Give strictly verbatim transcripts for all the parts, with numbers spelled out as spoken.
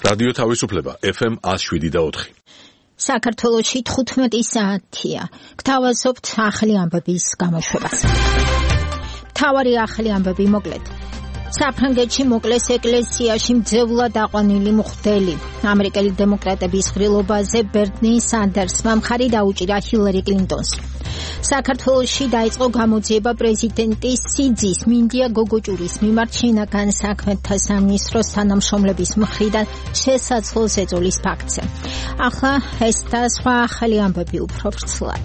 რადიო თავისუფლება ეფ ემ one oh seven და four. საქართველოში თხუთმეტი საათია. გთავაზობთ ახალი ამბების გამოშვებას. მთავარი ახალი ამბები მოკლედ. საფრანგეთში მოკლეს ეკლესიაში მძევლად აყვანილი მღვდელი. ამერიკელი დემოკრატების ღრილობაზე ბერნი სანდერსმა მხარი დაუჭირა ჰილარი კლინტონს. საქართველოში დაიწყო გამოძიება პრეზიდენტის სიძის მინდია გოგოჭურის მიმართ შინაგან საქმეთა სამინისტროს თანამშრომლების მხრიდან შესაძლო ზეწოლის ფაქტზე. ახლა ეს და სხვა ახალი ამბები უფრო ვრცლად.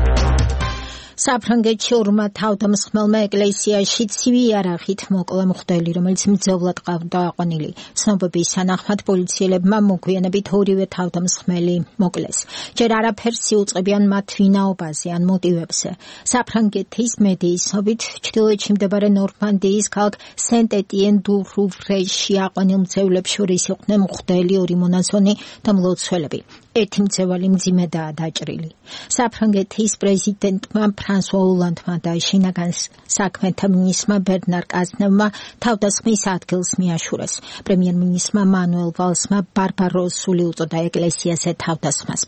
საფრანგეთში ორმა თავდამსხმელმა ეკლესიაში ცივი იარაღით მოკლა მღვდელი, რომელიც მძევლად ყავდა აყვანილი. ცნობების თანახმად პოლიციელებმა მოგვიანებით ორივე თავდამსხმელი მოკლეს. ჯერ არაფერს იუწყებიან მათ ვინაობაზე ან მოტივებზე. საფრანგეთის მედიის ცნობით, ჩრდილოეთში მდებარე ნორმანდიის ქალაქ სენტ-ეტიენ-დუ-რუვრეში აყვანილ მძევლებს შორის იყვნენ მღვდელი, ორი მონაზონი და მლოცველები. ერთი მძევალი მძიმედაა დაჭრილი. საფრანგეთის პრეზიდენტმა ფრანსუა ოლანდმა და შინაგან საქმეთა მინისტრმა ბერნარ კაზნევმა თავდასხმის ადგილს მიაშურეს. პრემიერ-მინისტრმა მანუელ ვალსმა ბარბაროსული უწოდა ეკლესიაზე თავდასხმას.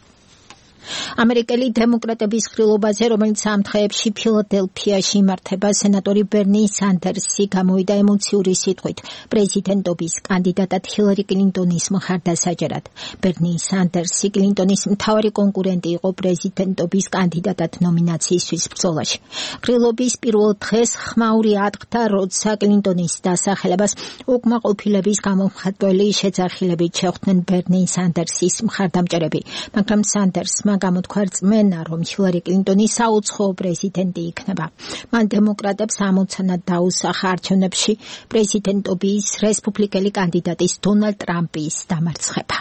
ამერიკელი დემოკრატების ღრილობაზე, რომელიც ამ დღეებში ფილადელფიაში იმართება, სენატორი ბერნი სანდერსი გამოვიდა ემოციური სიტყვით პრეზიდენტობის კანდიდატად ჰილარი კლინტონის მხარდასაჭერად. ბერნი სანდერსი კლინტონის მთავარი კონკურენტი იყო პრეზიდენტობის კანდიდატად ნომინაციისთვის ბრძოლაში. ღრილობის პირველ დღეს ხმაური ატყდა, როცა კლინტონის დასახელებას უკმაყოფილების გამომხატველი შეძახილებით შეხვდნენ ბერნი სანდერსის მხარდამჭერები, მაგრამ სანდერსმა გამოთქვა რწმენა, რომ ჰილარი კლინტონი საუცხოო პრეზიდენტი იქნება. მან დემოკრატებს ამოცანა დაუსახა არჩევნებში პრეზიდენტობის რესპუბლიკელი კანდიდატის დონალდ ტრამპის დამარცხება.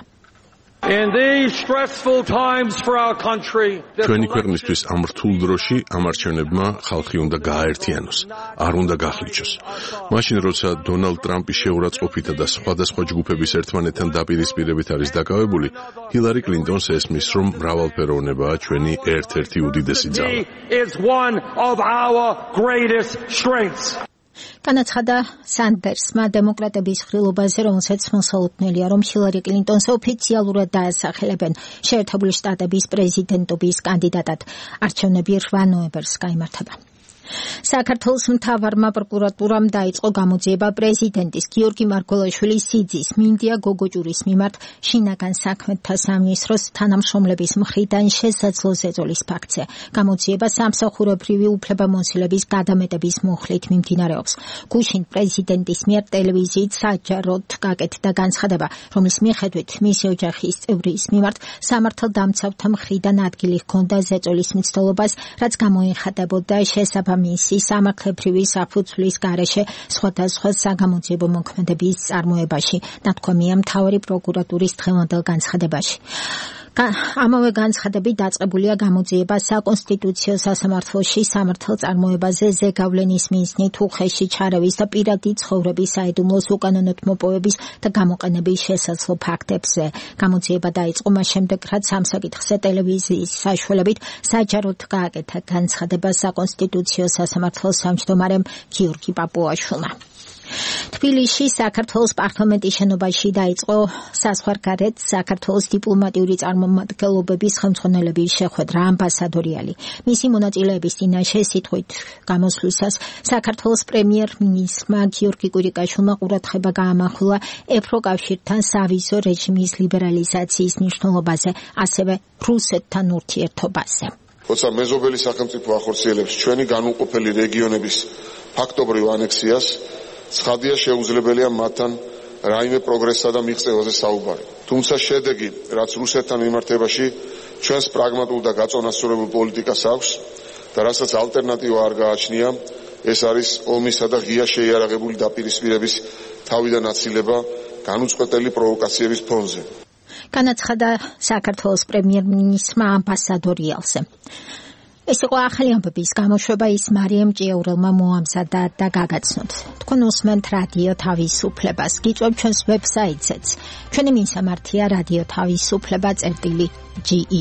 In these stressful times for our country, ჩვენი ქვეყნისთვის ამ რთულ დროში ამ არჩევნებმა ხალხი უნდა გააერთიანოს, არ უნდა გახლიჩოს. მაშინ, როცა დონალდ ტრამპი შეურაცხყოფითა და სხვადასხვა ჯგუფების ერთმანეთთან დაპირისპირებით არის დაკავებული, ჰილარი კლინტონს ესმის, რომ მრავალფეროვნებაა ჩვენი ერთ-ერთი უდიდესი ძალა. is one of our greatest strengths. განაცხადა სანდერსმა დემოკრატების ღრილობაზე, რომელსაც მოსალოდნელია, რომ ჰილარი კლინტონს ოფიციალურად დაასახელებენ შეერთებული შტატების პრეზიდენტობის კანდიდატად. არჩევნები რვა ნოემბერს გაიმართება. საქართველოს მთავარმა პროკურატურამ დაიწყო გამოძიება პრეზიდენტის გიორგი მარგველაშვილის სიძის მინდია გოგოჭურის მიმართ შინაგან საქმეთა სამინისტროს თანამშრომლების მხრიდან შესაძლო ზეწოლის ფაქტზე. გამოძიება სამსახურებრივი უფლებამოსილების გადამეტების მუხლით მიმდინარეობს. გუშინ პრეზიდენტის მიერ ტელევიზიით საჯაროდ გაკეთდა განცხადება, რომლის მიხედვით მისი ოჯახის წევრის მიმართ სამართალდამცავთა მხრიდან ადგილი ჰქონდა ზეწოლის მცდელობას, რაც გამოიხატებოდა შესაბამისი მისი სამართლებრივი საფუძვლის გარეშე სხვადასხვა საგამოძიებო მოქმედების წარმოებაში, ნათქვამია მთავარი პროკურატურის დღევანდელ განცხადებაში. ამავე განცხადებით დაწყებულია გამოძიება საკონსტიტუციო სასამართლოში სამართალწარმოებაზე ზეგავლენის მიზნით უხეში ჩარევის და პირადი ცხოვრების საიდუმლოს უკანონოდ მოპოვების და გამოყენების შესაძლო ფაქტებზე. გამოძიება დაიწყო მას შემდეგ, რაც ამ საკითხზე ტელევიზიის საშუალებით საჯაროდ გააკეთა განცხადება საკონსტიტუციო სასამართლოს თავმჯდომარემ გიორგი პაპუაშვილმა. თბილისში საქართველოს პარლამენტის შენობაში დაიწყო საზღვარგარეთ საქართველოს დიპლომატიური წარმომადგენლობების ხელმძღვანელების შეხვედრა ამბასადორიალი. მისი მონაწილეების წინაშე სიტყვით გამოსვლისას საქართველოს პრემიერ-მინისტრმა გიორგი კვირიკაშვილმა ყურადღება გაამახვილა ევროკავშირთან სავიზო რეჟიმის ლიბერალიზაციის მნიშვნელობაზე, ასევე რუსეთთან ურთიერთობაზე. როცა მეზობელი სახელმწიფო ახორციელებს ჩვენი განუყოფელი რეგიონების ფაქტობრივ ანექსიას, ცხადია შეუძლებელია მათთან რაიმე პროგრესსა და მიღწევაზე საუბარი. თუმცა შედეგი, რაც რუსეთთან მიმართებაში ჩვენს პრაგმატულ და გაწონასწორებულ პოლიტიკას აქვს და რასაც ალტერნატივა არ გააჩნია, ეს არის ომისა და ღია შეიარაღებული დაპირისპირების თავიდან აცილება განუწყვეტელი პროვოკაციების ფონზე. განაცხადა საქართველოს პრემიერ-მინისტრმა ამბასადორიალზე. ეს იყო ახალი ამბების გამოშვება, ის მარიამ ჭიაურელმა მოამზადა და გაგაცნოთ. თქვენ უსმენთ რადიო თავისუფლებას, გიწვევთ ჩვენს ვებსაიტზეც. ჩვენი მიმსამართია რადიო თავისუფლება წერტილი ჯი ი.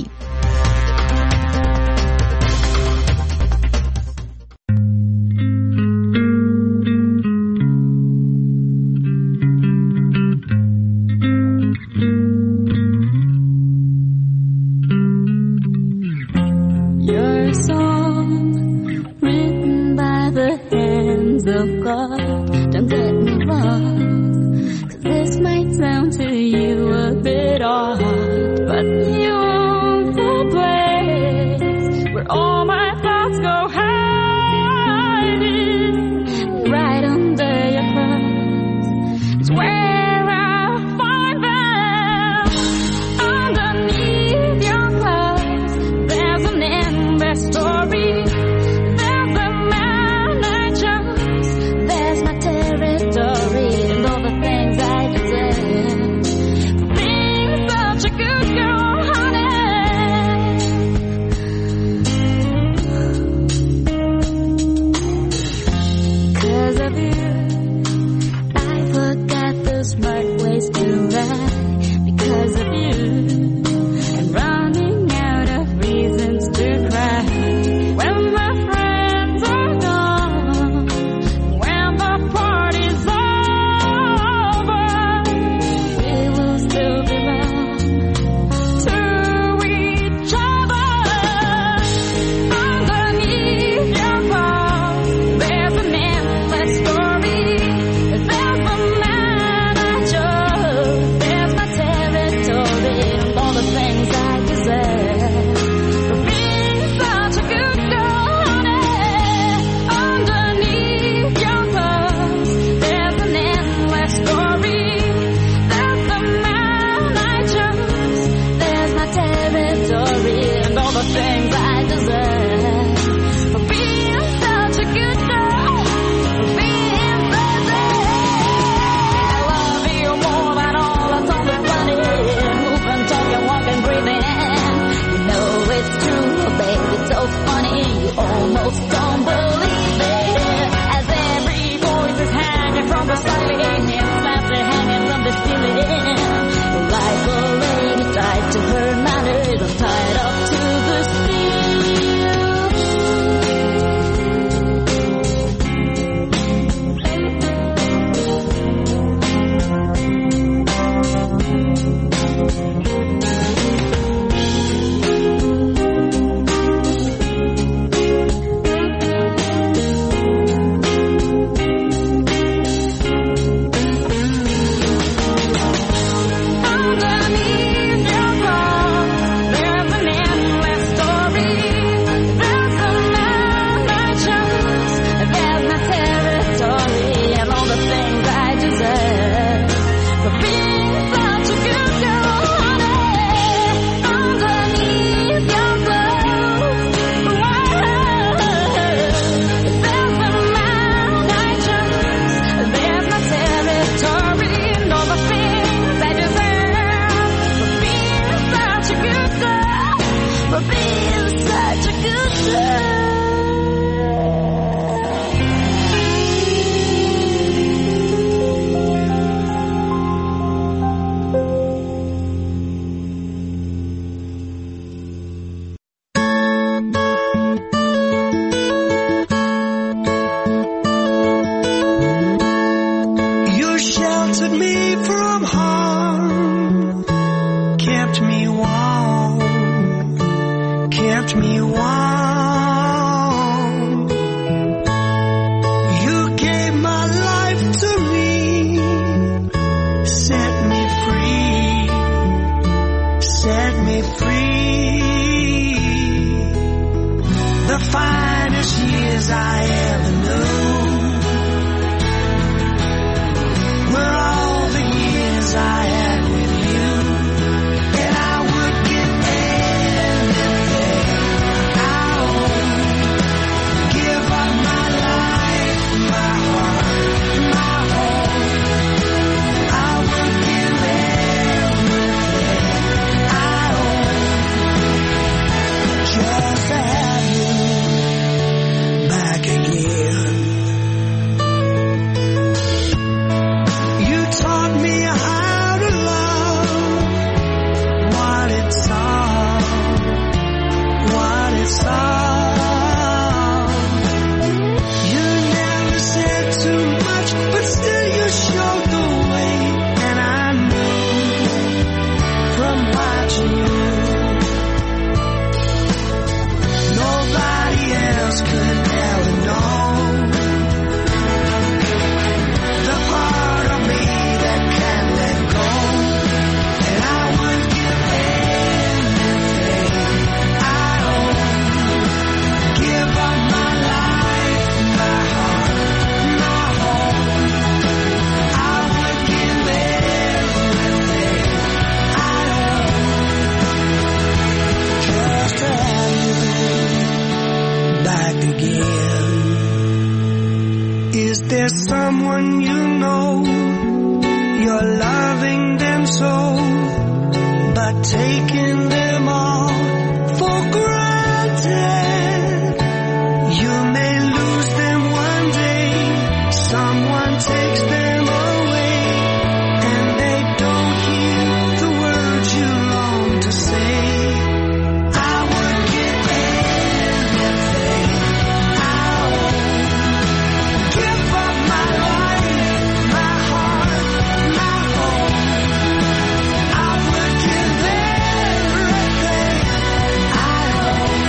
there's someone you know, you're loving them so, but taking them all for granted. You may lose them one day, someone takes them away, and they don't hear the words you long to say. I would give everything I own, give up my life, my heart, my home. I would give everything I own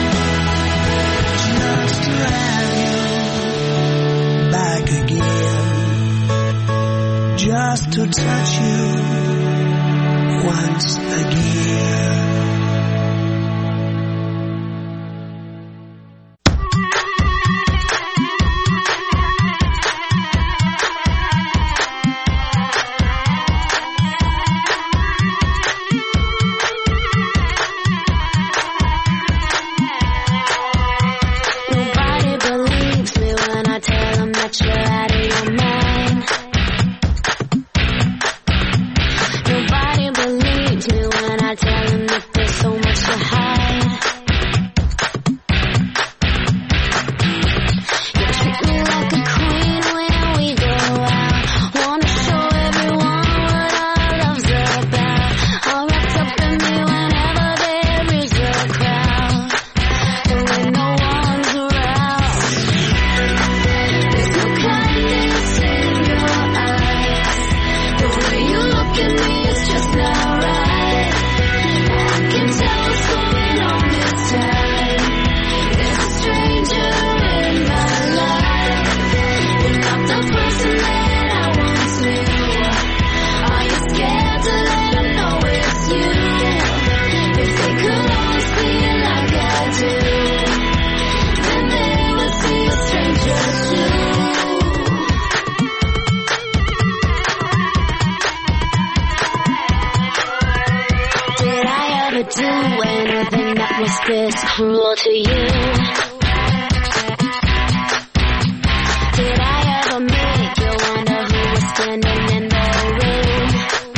just to have you back again, just to touch you once again. Nobody believes me when I tell them that you're out of your mind. Nobody believes me when I tell them that there's so much to hide. You treat me like a queen when we go out. Wanna show everyone what our love's about. All wrapped up in me whenever there is a crowd, and when no one's around. There's no kindness in your eyes. The way you look at me is just not right. I can tell what's going on this time. There's a stranger in my life. You're not the person that I once knew. Are you scared to let them know it's you? If they could only see it like I do, then they would see a stranger too. Did I ever do anything that was this cruel to you? Did I ever make you wonder who was standing in the room?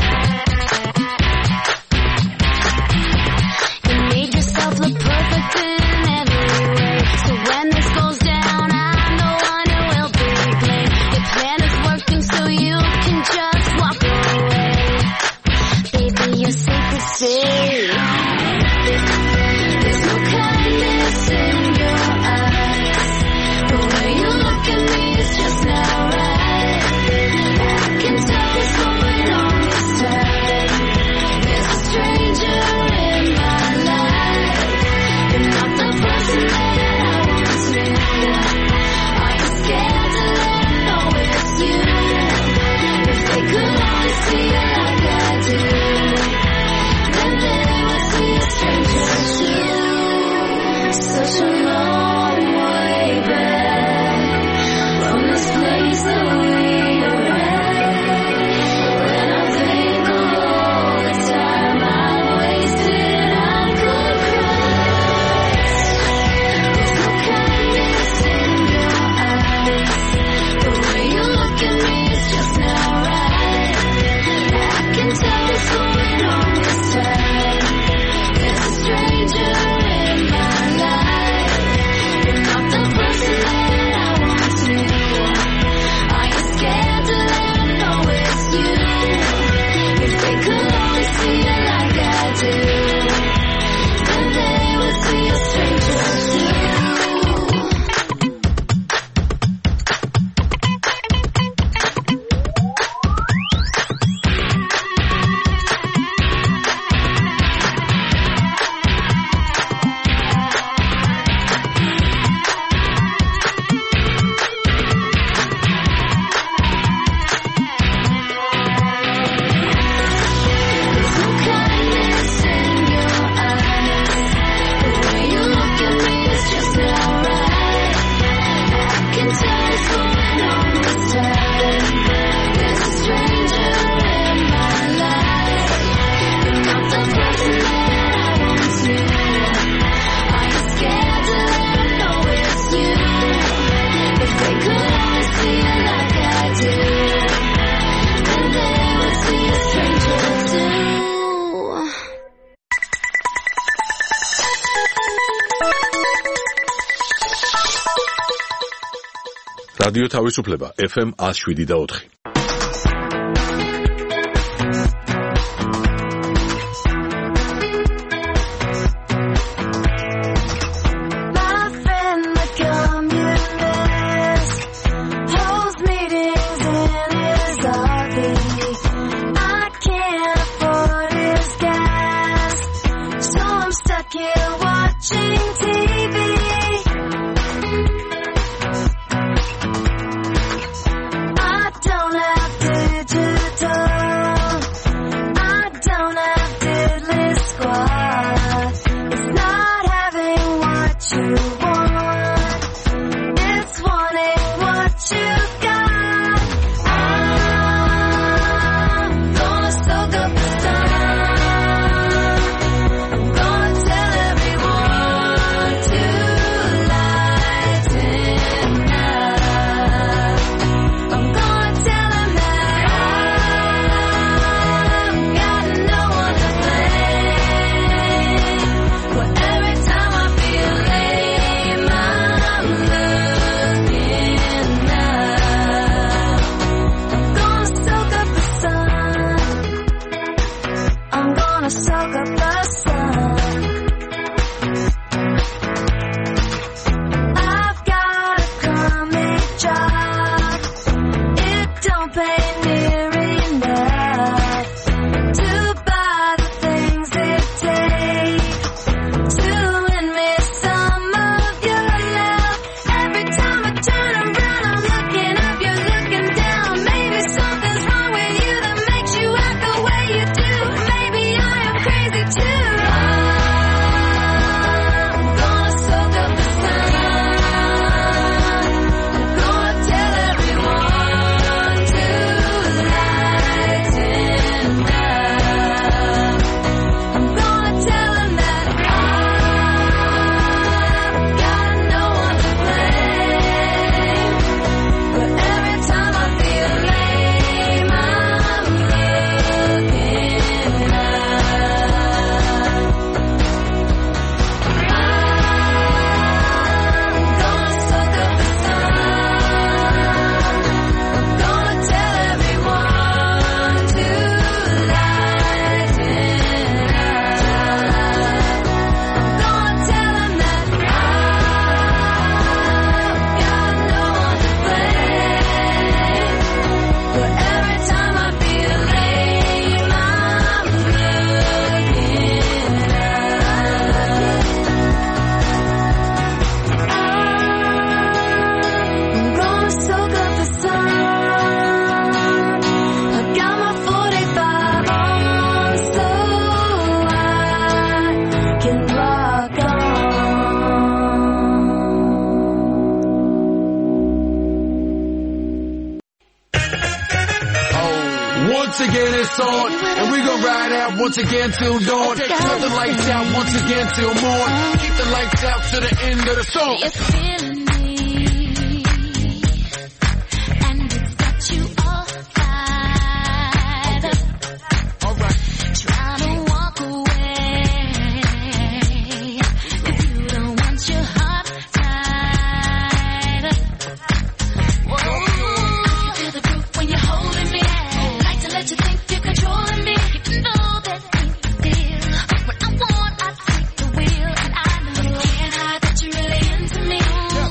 You made yourself look perfect in every way, so when this goes down, I'm the one who will be blamed. Your plan is working, so you can just walk away. Baby, you're safe to say. There's no kindness in your რადიო თავისუფლება ეფ ემ one oh seven და four. Once again it's on, and we gon' ride out once again till dawn. Turn the lights out once again till morn. Keep the lights out to the end of the song. You're feeling me, and it's got you all fired up. Alright. Trying to walk away, 'cause you don't want your heart tied up. Whoa, I can feel the groove when you're holding me. Like to let you think you're controlling me. You know that ain't the deal. When I want, I take the wheel, and I know you can't hide that you're really into me.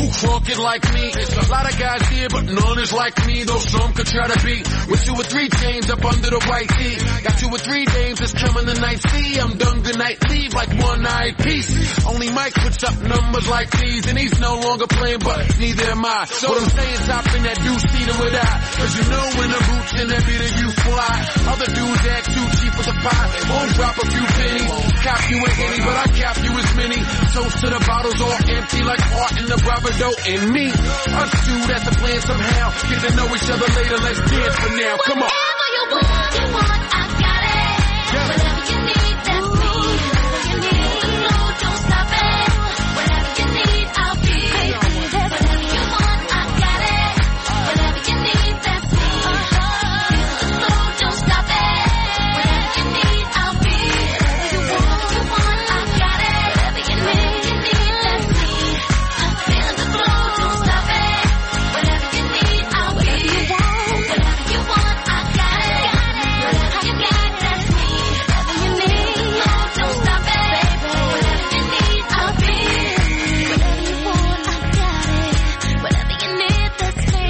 crunk it like me. A lot of guys here, but none is like me. Though some could try to be with two or three chains up under the white tee. Got two or three dames that's coming the night. See, I'm done good night, leave like one night piece. Only Mike puts up numbers like these, and he's no longer playing, but neither am I. So what I'm saying, top in that deuce-seater with I. Cause you know when the boots in that beater you fly. Other dudes act too cheap for the pie. Won't drop a few pennies. Cop you a henny, but I cap you as many. Toast to the bottles all empty like art in the bravado and me. Us two, that's a plan somehow. Get to know each other later, let's dance for now. Come on. Whatever you want, you want, I got it. Whatever you need, that's me. Whatever you need, the flow, don't stop it. Whatever you need, I'll be. Whatever you want, I got it. Whatever you need, that's me. The flow, don't stop it. Whatever you need, I'll be. Whatever you want, I got it. Whatever you need, that's me. Feel the flow, don't stop it. Whatever you need, I'll be. Whatever you want, I got it. Whatever you got, that's me. Whatever you need, don't stop it. Whatever you need, I'll be. Whatever you want, I got it. Whatever you need, that's me.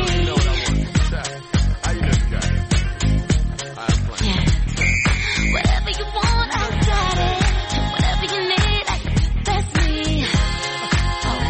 Yeah. Whatever you want, I got it. Whatever you need, I- that's me. Oh,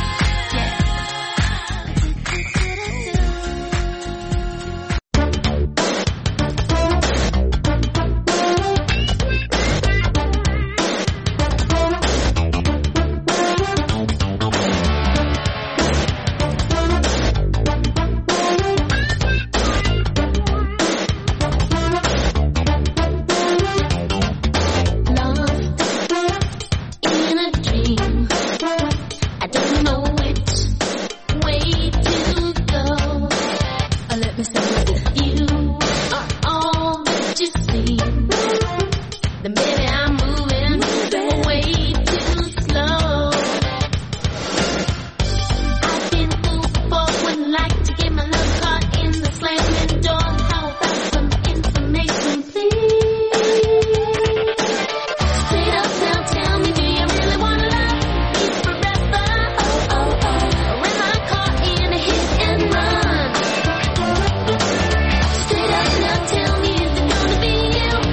in a dream, I don't know which way to go. Uh, Let me say if you are all that you seem, then maybe I'm moving way too slow. I've been fooled before, wouldn't like to get my love caught in the slamming door. How about some information, please? Straight up now, tell me, do you really wanna love me forever? Oh, oh, oh. Or am I caught in a hit and run? Straight up now, tell me, is it gonna be you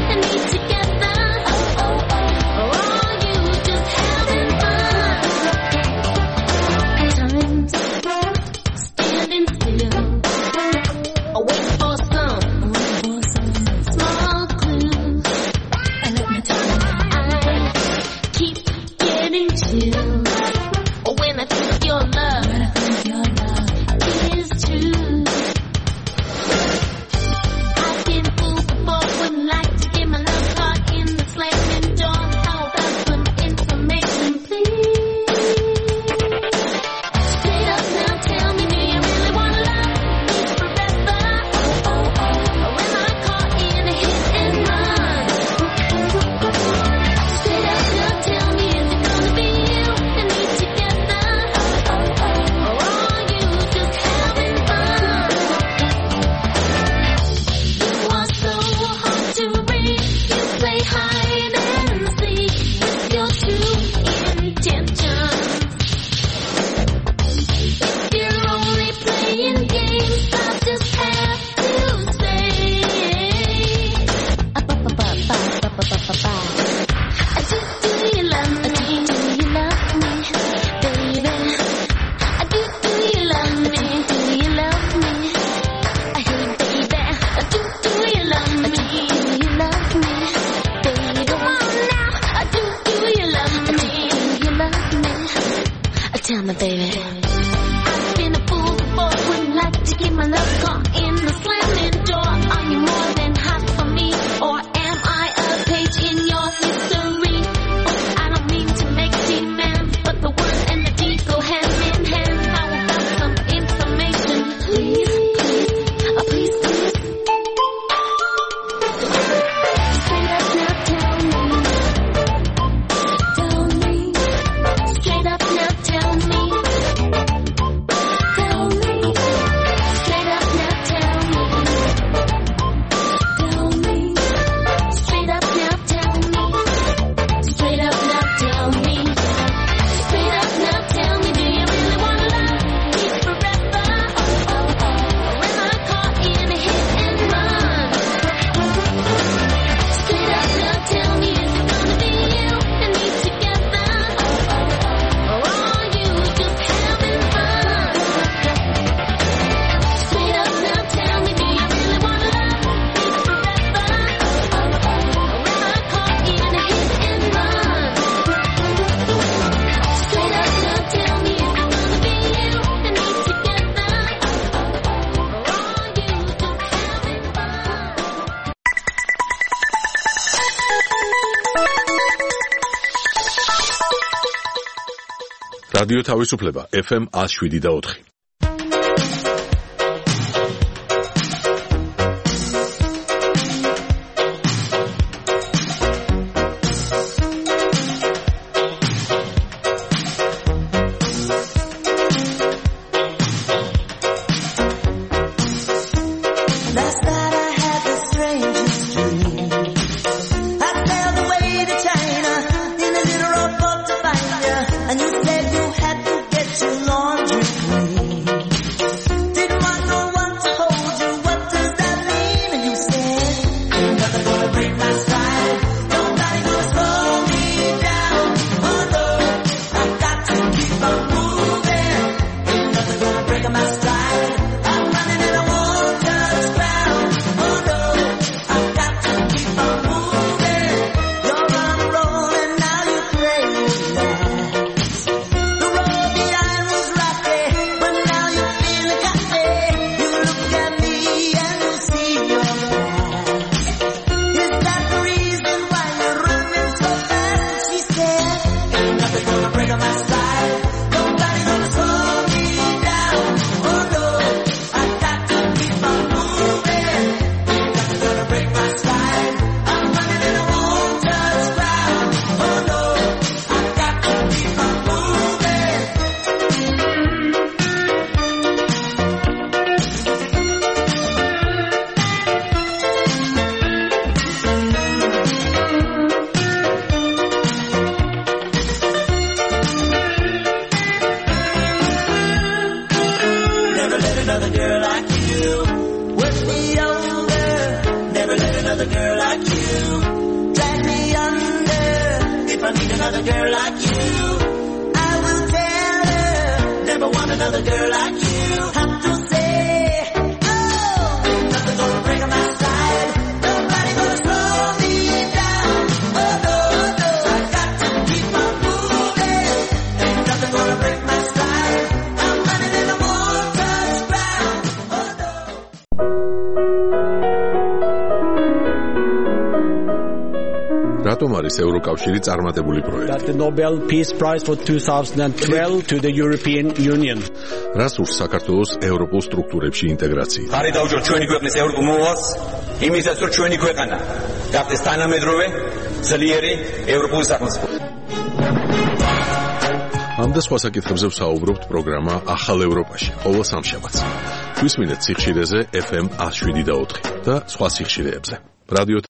რადიო თავისუფლება F M one oh seven და four. ევროკავშირი წარმატებული პროექტი. The Nobel Peace Prize for twenty twelve to the European Union. რას ურს საქართველოს ევროპულ სტრუქტურებში ინტეგრაცია? ხარი დაუჭიროთ ჩვენი ქვეყნის ევროპულ მოვალს, იმისაც რომ ჩვენი ქვეყანა გახდეს თანამედროვე, ძლიერი ევროპული სახელმწიფო. ამ და სხვა საკითხებზე ვსაუბრობთ პროგრამა ახალ ევროპაში, ყოველ სამშაბათს. გვისმინეთ სიხშირეზე F M one oh seven და four და სხვა სიხშირეებზე. რადიო